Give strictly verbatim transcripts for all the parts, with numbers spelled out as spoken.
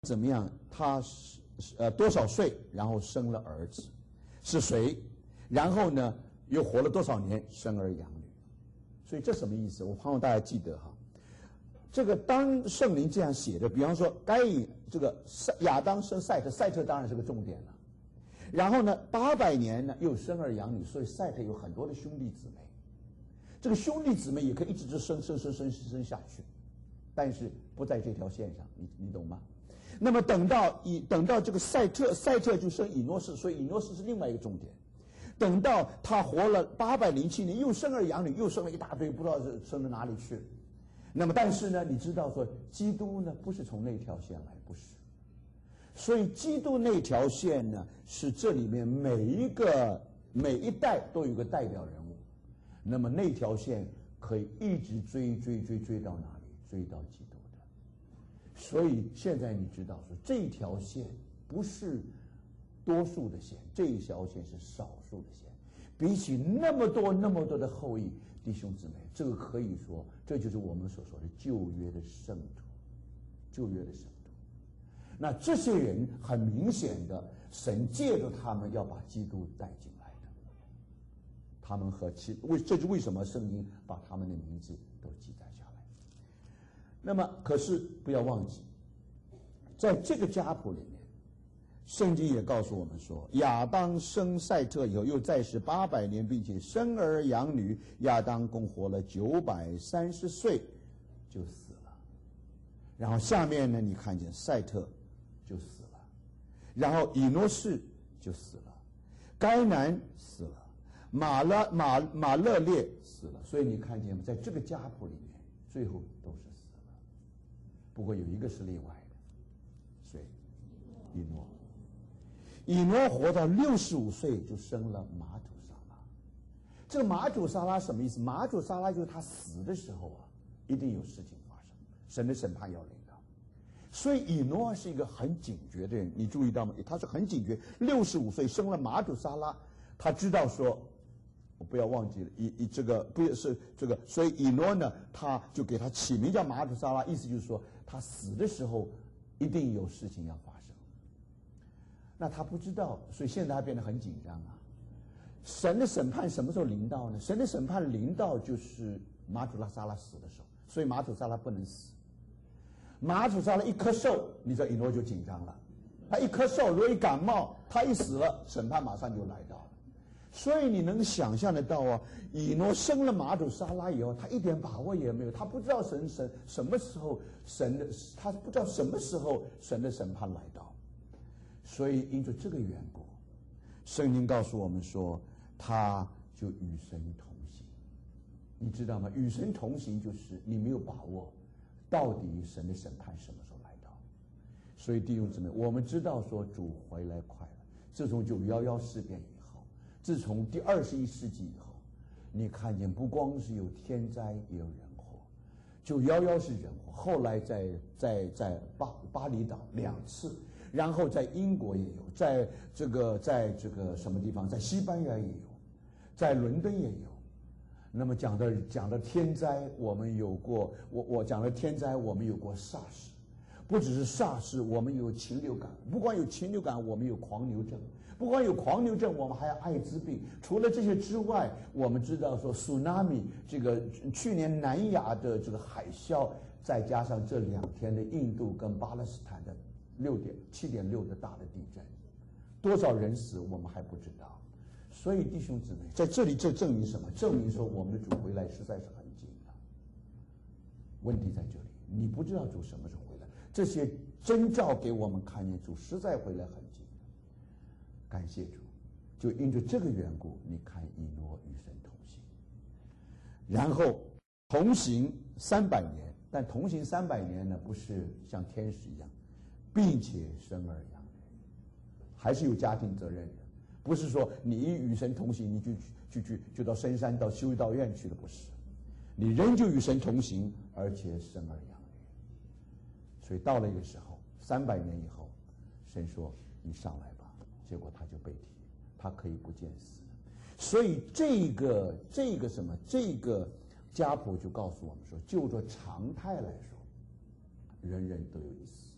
怎么样？他是呃多少岁，然后生了儿子，是谁？然后呢，又活了多少年，生儿养女。所以这什么意思？我盼望大家记得哈。这个当圣灵这样写的，比方说该隐这个亚当生赛特，赛特当然是个重点了。然后呢，八百年呢又生儿养女，所以赛特有很多的兄弟姊妹。这个兄弟姊妹也可以一直就生生生生生下去，但是不在这条线上，你你懂吗？那么等到以等到这个赛特，赛特就生以诺士，所以以诺士是另外一个重点。等到他活了八百零七年，又生儿养女，又生了一大堆，不知道是生到哪里去。那么但是呢，你知道说，基督呢不是从那条线来，不是。所以基督那条线呢，是这里面每一个每一代都有一个代表人物。那么那条线可以一直追追追追到哪里？追到基督。所以现在你知道说，这条线不是多数的线，这一条线是少数的线。比起那么多那么多的后裔，弟兄姊妹，这个可以说，这就是我们所说的旧约的圣徒，旧约的圣徒。那这些人很明显的，神借着他们要把基督带进来的。他们和其为这是为什么圣经把他们的名字都记载下来。那么，可是不要忘记，在这个家谱里面，圣经也告诉我们说，亚当生赛特以后，又再世八百年，并且生儿养女。亚当共活了九百三十岁，就死了。然后下面呢，你看见赛特就死了，然后以诺士就死了，该南死了，马勒马马勒列死了。所以你看见吗？在这个家谱里面，最后都是。不过有一个是例外的，谁？以诺。以诺活到六十五岁就生了马土沙拉。这个马土沙拉什么意思？马土沙拉就是他死的时候啊，一定有事情发生，神的审判要临到。所以以诺是一个很警觉的人，你注意到吗？他是很警觉。六十五岁生了马土沙拉，他知道说。我不要忘记了，以以这个不是这个，所以以诺呢，他就给他起名叫马土沙拉，意思就是说他死的时候一定有事情要发生。那他不知道，所以现在他变得很紧张啊。神的审判什么时候临到呢？神的审判临到就是马土拉沙拉死的时候，所以马土沙拉不能死。马土沙拉一咳嗽，你知道以诺就紧张了。他一咳嗽，如果一感冒，他一死了，审判马上就来到了。所以你能想象得到啊，以诺生了马土沙拉以后，他一点把握也没有，他不知道神神什么时候神的，他不知道什么时候神的审判来到。所以因着这个缘故，圣经告诉我们说，他就与神同行。你知道吗？与神同行就是你没有把握，到底神的审判什么时候来到。所以弟兄姊妹，我们知道说主回来快了。自从九一一事变以后，自从第二十一世纪以后，你看见不光是有天灾，也有人祸。九一一是人祸，后来在在在巴巴厘岛两次，然后在英国也有，在这个在这个什么地方，在西班牙也有，在伦敦也有。那么讲的讲的天灾，我们有过，我我讲的天灾，我们有过 SARS， 不只是 SARS， 我们有禽流感，不光有禽流感，我们有狂牛症。不光有狂牛症，我们还有艾滋病。除了这些之外，我们知道说 tsunami 这个去年南亚的这个海啸，再加上这两天的印度跟巴勒斯坦的六点七点六的大的地震，多少人死我们还不知道。所以弟兄姊妹，在这里这证明什么？证明说我们的主回来实在是很近的。问题在这里，你不知道主什么时候回来，这些征兆给我们看见主实在回来很近。感谢主，就因着这个缘故，你看以诺与神同行，然后同行三百年，但同行三百年呢，不是像天使一样，并且生儿养女，还是有家庭责任的，不是说你一与神同行，你就就就就到深山到修道院去了，不是，你仍旧与神同行，而且生儿养女。所以到了一个时候，三百年以后，神说你上来吧。结果他就被提，他可以不见死。所以这个这个什么这个家谱就告诉我们说，就着常态来说，人人都有一死，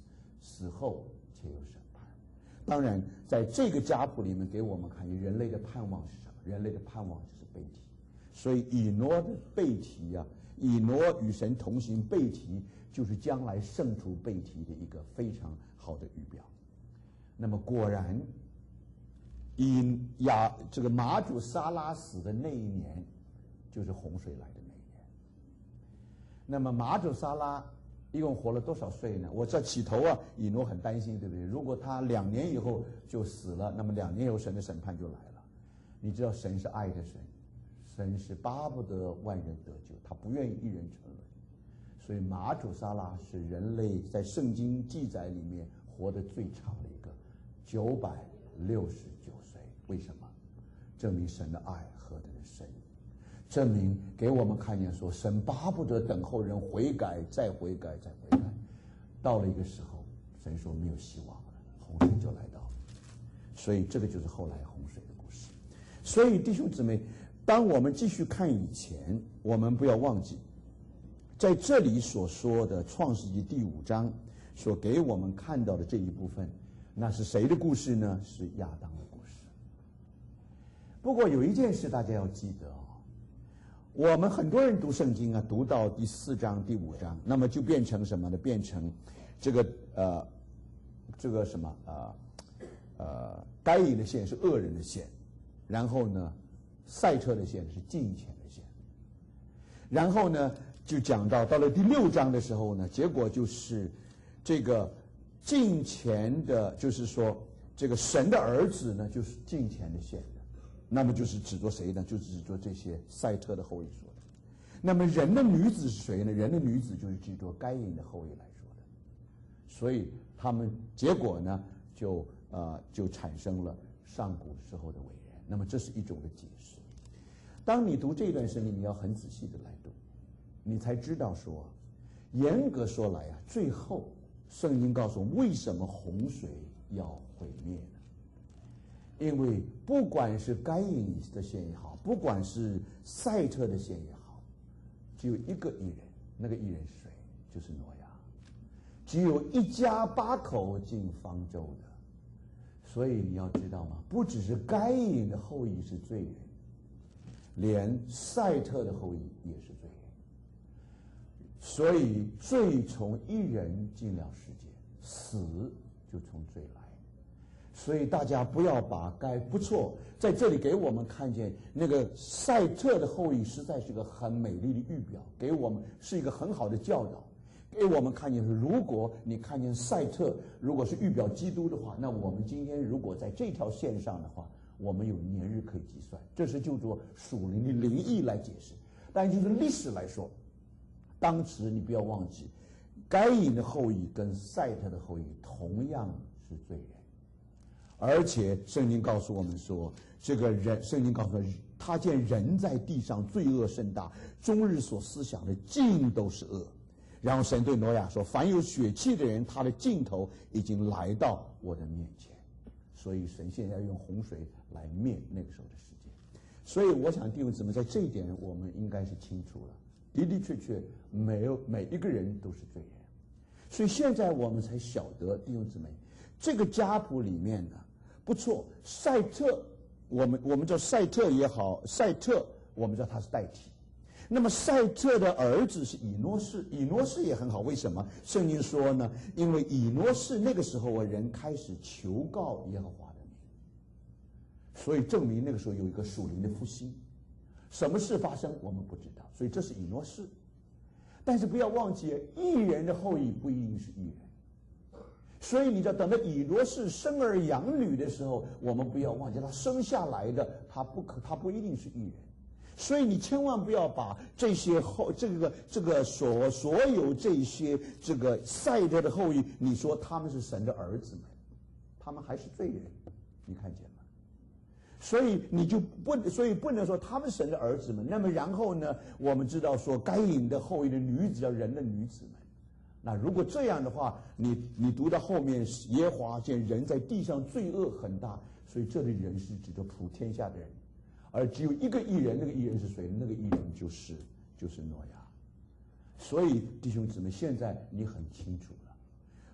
死后且有审判。当然，在这个家谱里面给我们看，人类的盼望是什么？人类的盼望就是被提。所以以挪的被提呀、啊，以挪与神同行被提，就是将来胜出被提的一个非常好的预表。那么果然，以亚这个马主撒拉死的那一年，就是洪水来的那一年。那么马主撒拉一共活了多少岁呢？我这起头啊，以挪很担心，对不对？如果他两年以后就死了，那么两年以后神的审判就来了。你知道神是爱的神，神是巴不得万人得救，他不愿意一人沉沦。所以马主撒拉是人类在圣经记载里面活得最长的一个，九百六十九岁。为什么？证明神的爱何等的深，证明给我们看见说，神巴不得等候人悔改，再悔改，再悔改。到了一个时候，神说没有希望了，洪水就来到了。所以这个就是后来洪水的故事。所以弟兄姊妹，当我们继续看以前，我们不要忘记，在这里所说的创世纪第五章所给我们看到的这一部分，那是谁的故事呢？是亚当的故事。不过有一件事大家要记得哦，我们很多人读圣经啊，读到第四章第五章，那么就变成什么呢？变成这个呃这个什么呃呃该隐的线是恶人的线，然后呢赛特的线是敬虔的线，然后呢就讲到到了第六章的时候呢，结果就是这个敬虔的，就是说这个神的儿子呢就是敬虔的线的，那么就是指着谁呢？就是指着这些赛特的后裔说的。那么人的女子是谁呢？人的女子就是指着该隐的后裔来说的。所以他们结果呢就呃就产生了上古时候的伟人。那么这是一种的解释。当你读这段圣经，你要很仔细的来读，你才知道说，严格说来啊，最后圣经告诉我们为什么洪水要毁灭呢？因为不管是该隐的线也好，不管是赛特的线也好，只有一个义人，那个义人是谁？就是挪亚。只有一家八口进方舟的。所以你要知道吗？不只是该隐的后裔是罪人，连赛特的后裔也是罪人。所以罪从一人进了世界，死就从罪来。所以大家不要把该不错，在这里给我们看见那个赛特的后裔实在是个很美丽的预表，给我们是一个很好的教导，给我们看见是，如果你看见赛特如果是预表基督的话，那我们今天如果在这条线上的话，我们有年日可以计算，这是就做属灵的灵意来解释。但就是历史来说，当时你不要忘记，该隐的后裔跟赛特的后裔同样是罪人。而且圣经告诉我们说，这个人，圣经告诉我们，他见人在地上罪恶甚大，终日所思想的尽都是恶。然后神对挪亚说，凡有血气的人，他的尽头已经来到我的面前。所以神现在用洪水来灭那个时候的世界。所以我想弟兄姊妹，在这一点我们应该是清楚了，的的确确没有每一个人都是罪人。所以现在我们才晓得，弟兄姊妹，这个家谱里面呢，不错，赛特，我们我们叫赛特也好，赛特我们知道他是代替。那么赛特的儿子是以诺士，以诺士也很好。为什么？圣经说呢？因为以诺士那个时候啊，人开始求告耶和华的名，所以证明那个时候有一个属灵的复兴。什么事发生我们不知道，所以这是以诺士。但是不要忘记，义人的后裔不一定是义人。所以你知道，等到以诺士生儿养女的时候，我们不要忘记，他生下来的他不可，他不一定是义人。所以你千万不要把这些后这个这个所所有这些这个赛特的后裔，你说他们是神的儿子们，他们还是罪人，你看见吗？所以你就不，所以不能说他们是神的儿子们。那么然后呢，我们知道说该隐的后裔的女子叫人的女子们。那如果这样的话，你你读到后面，耶和华见人在地上罪恶很大，所以这里人是指着普天下的人。而只有一个义人，那个义人是谁？那个义人就是就是挪亚。所以弟兄姊妹，现在你很清楚了，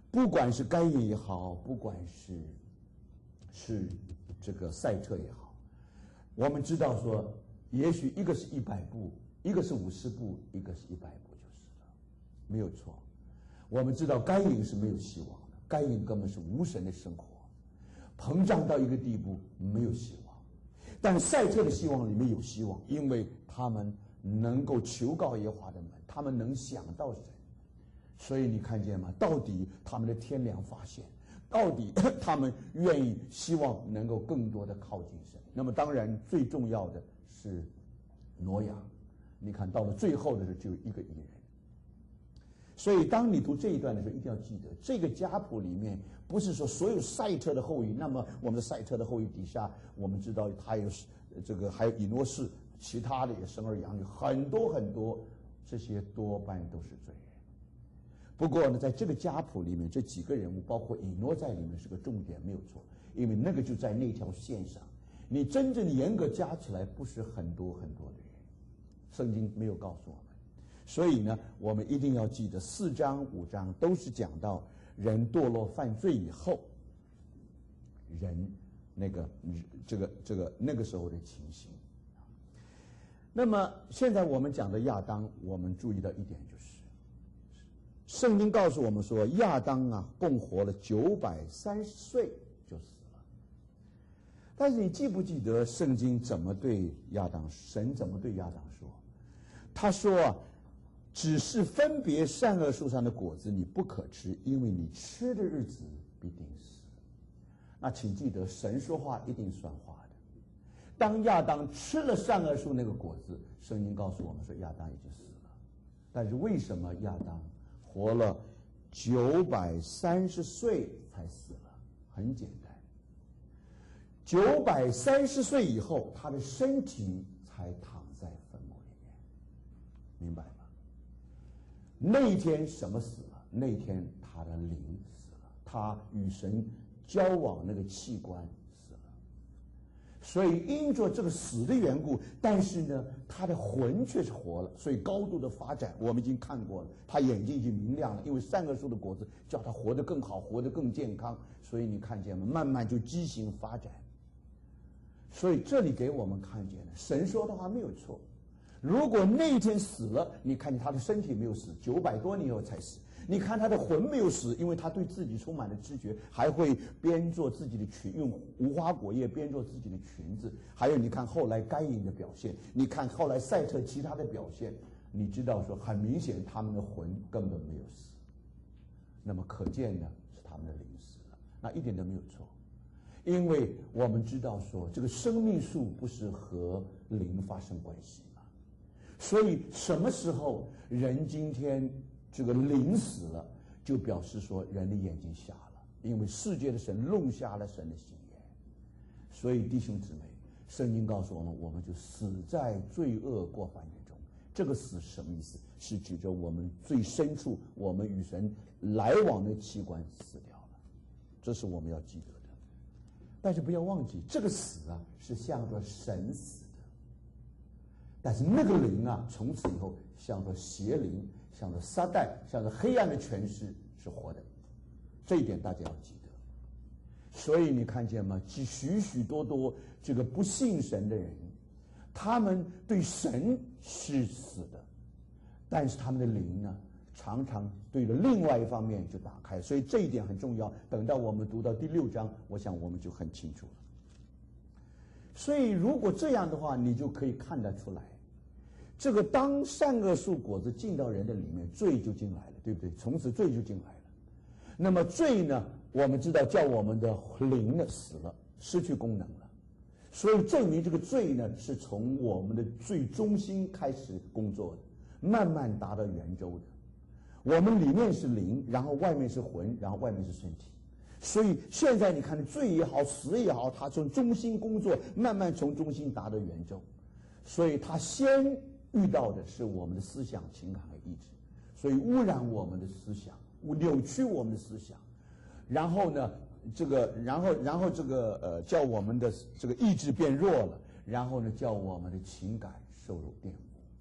不管是该隐也好，不管是是这个赛特也好，我们知道说，也许一个是一百步，一个是五十步，一个是一百步就是了，没有错。我们知道该隐是没有希望的，该隐根本是无神的生活，膨胀到一个地步没有希望。但赛特的希望里面有希望，因为他们能够求告耶和华的门，他们能想到神。所以你看见吗？到底他们的天良发现，到底他们愿意希望能够更多的靠近神。那么当然最重要的是挪亚，你看到了最后的时候只有一个义人。所以当你读这一段的时候，一定要记得，这个家谱里面不是说所有赛特的后裔，那么我们的赛特的后裔底下，我们知道他有这个还有以诺士，其他的也生儿养女，很多很多，这些多半都是罪人。不过呢，在这个家谱里面，这几个人物，包括以诺在里面是个重点，没有错，因为那个就在那条线上。你真正严格加起来，不是很多很多的人，圣经没有告诉我们。所以呢，我们一定要记得，四章五章都是讲到人堕落犯罪以后，人那个这个这个那个时候的情形。那么现在我们讲的亚当，我们注意到一点就是。圣经告诉我们说，亚当啊，共活了九百三十岁就死了。但是你记不记得圣经怎么对亚当，神怎么对亚当说？他说啊，只是分别善恶树上的果子你不可吃，因为你吃的日子必定死。那请记得，神说话一定算话的。当亚当吃了善恶树那个果子，圣经告诉我们说，亚当也就死了。但是为什么亚当活了九百三十岁才死了？很简单，九百三十岁以后，他的身体才躺在坟墓里面，明白吗？那一天什么死了？那一天他的灵死了，他与神交往那个器官死了。所以因着这个死的缘故，但是呢，他的魂却是活了，所以高度的发展，我们已经看过了，他眼睛已经明亮了，因为善恶树的果子叫他活得更好，活得更健康，所以你看见吗？慢慢就畸形发展。所以这里给我们看见了，神说的话没有错。如果那一天死了，你看见他的身体没有死，九百多年后才死。你看他的魂没有死，因为他对自己充满了知觉，还会编做自己的裙，用无花果叶编做自己的裙子。还有你看后来该隐的表现，你看后来赛特其他的表现，你知道说很明显他们的魂根本没有死。那么可见呢，是他们的灵死了，那一点都没有错。因为我们知道说这个生命树不是和灵发生关系嘛，所以什么时候人今天这个灵死了，就表示说人的眼睛瞎了，因为世界的神弄瞎了神的心眼。所以弟兄姊妹，圣经告诉我们，我们就死在罪恶过犯之中。这个死是什么意思？是指着我们最深处我们与神来往的器官死掉了，这是我们要记得的。但是不要忘记，这个死啊是向着神死的，但是那个灵啊，从此以后向着邪灵，向着撒旦，向着黑暗的权势是活的，这一点大家要记得。所以你看见吗？许许多多这个不信神的人，他们对神是死的，但是他们的灵呢，常常对着另外一方面就打开，所以这一点很重要。等到我们读到第六章，我想我们就很清楚了。所以如果这样的话，你就可以看得出来，这个当善恶树果子进到人的里面，罪就进来了，对不对？从此罪就进来了。那么罪呢，我们知道叫我们的灵呢死了，失去功能了。所以证明这个罪呢，是从我们的最中心开始工作的，慢慢达到圆周的。我们里面是灵，然后外面是魂，然后外面是身体。所以现在你看，罪也好，死也好，它从中心工作，慢慢从中心达到圆周。所以它先遇到的是我们的思想、情感和意志，所以污染我们的思想，扭曲我们的思想，然后呢，这个，然后，然后这个呃，叫我们的这个意志变弱了，然后呢，叫我们的情感受了玷污。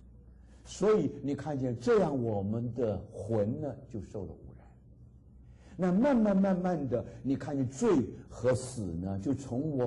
所以你看见这样，我们的魂呢就受了污染。 那慢慢慢慢的，你看见罪和死呢，就从我